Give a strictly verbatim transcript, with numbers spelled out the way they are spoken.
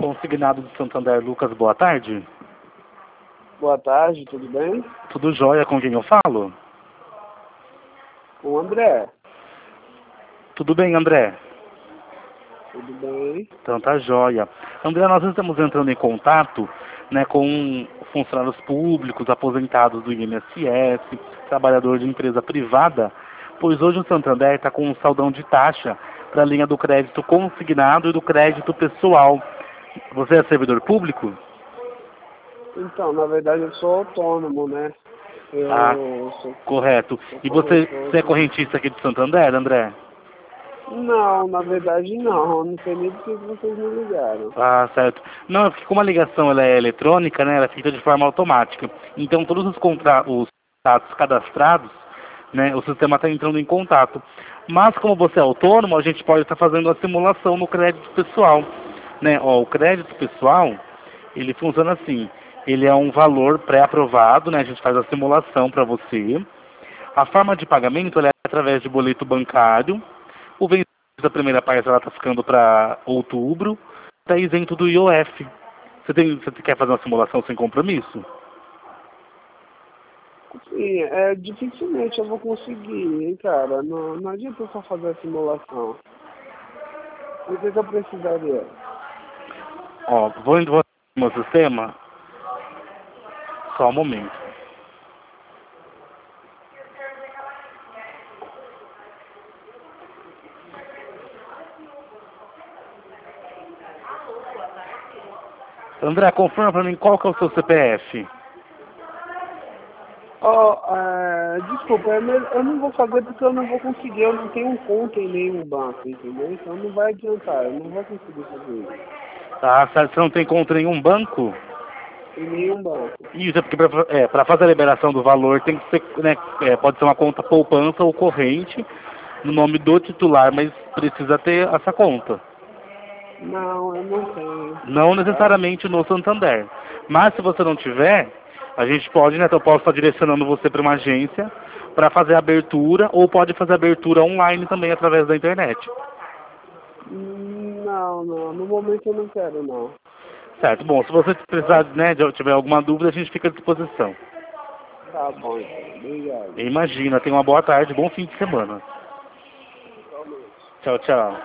Consignado do Santander, Lucas, boa tarde. Boa tarde, tudo bem? Tudo jóia, com quem eu falo? Com o André. Tudo bem, André? Tudo bem. Então tá jóia. André, nós estamos entrando em contato, né, com funcionários públicos, aposentados do I N S S, trabalhador de empresa privada, pois hoje o Santander está com um saldão de taxa para a linha do crédito consignado e do crédito pessoal. Você é servidor público? Então, na verdade eu sou autônomo, né? Eu Ah, sou, correto. sou E você, corretor você é de- correntista aqui de Santander, André? Não, na verdade não. Não sei nem por que vocês me ligaram. Ah, certo. Não, é porque como a ligação ela é eletrônica, né, ela é feita de forma automática. Então todos os contra os contatos cadastrados, né, o sistema está entrando em contato. Mas como você é autônomo, a gente pode estar fazendo a simulação no crédito pessoal, né? Ó, o crédito pessoal, ele funciona assim. Ele é um valor pré-aprovado, né? A gente faz a simulação para você. A forma de pagamento ela é através de boleto bancário. O vencimento da primeira parcela está ficando para outubro. Está isento do I O F. Você, tem, você quer fazer uma simulação sem compromisso? Sim, é, dificilmente eu vou conseguir, hein, cara. Não, não adianta eu só fazer a simulação. O que, que eu precisaria? Ó, vou indo no meu sistema. Só um momento. André, confirma para mim qual que é o seu C P F. Ó, é, desculpa, eu não eu não vou fazer porque eu não vou conseguir, eu não tenho conta em nenhum banco, entendeu? Então não vai adiantar, eu não vou conseguir fazer isso. Ah, certo, você não tem conta em nenhum banco? Em nenhum banco. Isso é porque para é, pra fazer a liberação do valor tem que ser, né, é, pode ser uma conta poupança ou corrente no nome do titular, mas precisa ter essa conta. Não, eu não tenho. Não Tá? necessariamente no Santander. Mas se você não tiver, a gente pode, né? Então eu posso estar direcionando você para uma agência para fazer a abertura, ou pode fazer a abertura online também através da internet. Hum, Não, não, no momento eu não quero não. Certo? Bom, se você precisar, né, de tiver alguma dúvida, a gente fica à disposição. Tá bom, então. Obrigado. Imagina, tenha uma boa tarde, bom fim de semana. Realmente. Tchau, tchau.